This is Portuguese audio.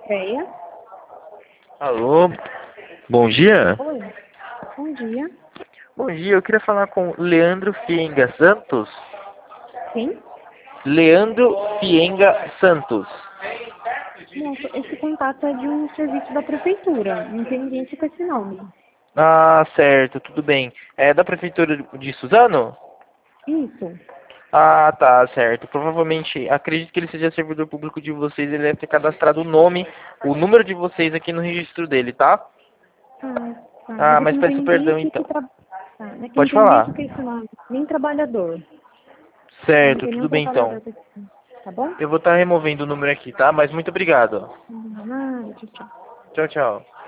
Freia. Alô, bom dia. Oi. Bom dia. Bom dia, eu queria falar com Leandro Fienga Santos. Quem? Leandro Fienga Santos. Moça, esse contato é de um serviço da prefeitura. Não tem ninguém com esse nome. Ah, certo, tudo bem. É da prefeitura de Suzano? Isso. Ah, tá, certo. Provavelmente, acredito que ele seja servidor público de vocês, ele deve ter cadastrado o nome, o número de vocês aqui no registro dele, tá? Ah, tá. Ah, Mas é que mas não tem peço ninguém perdão aqui que então. trabalha. Tá. É que não Pode tem ninguém aqui falar. com esse nome. Nem trabalhador. Não Certo, tem nenhum tudo bem trabalhador então. com esse nome. Tá bom? Eu vou estar removendo o número aqui, tá? Mas muito obrigado. Nada, tchau, tchau. Tchau, tchau.